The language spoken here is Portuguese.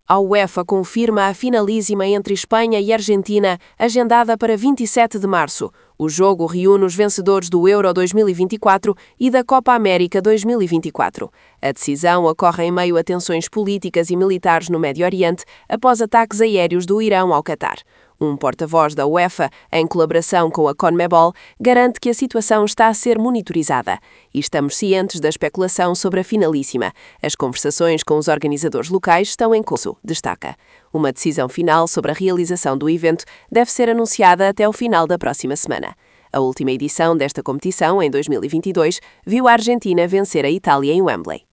A UEFA confirma a finalíssima entre Espanha e Argentina, agendada para 27 de março. O jogo reúne os vencedores do Euro 2024 e da Copa América 2024. A decisão ocorre em meio a tensões políticas e militares no Médio Oriente após ataques aéreos do Irão ao Catar. Um porta-voz da UEFA, em colaboração com a CONMEBOL, garante que a situação está a ser monitorizada. E estamos cientes da especulação sobre a finalíssima. As conversações com os organizadores locais estão em curso, destaca. Uma decisão final sobre a realização do evento deve ser anunciada até o final da próxima semana. A última edição desta competição, em 2022, viu a Argentina vencer a Itália em Wembley.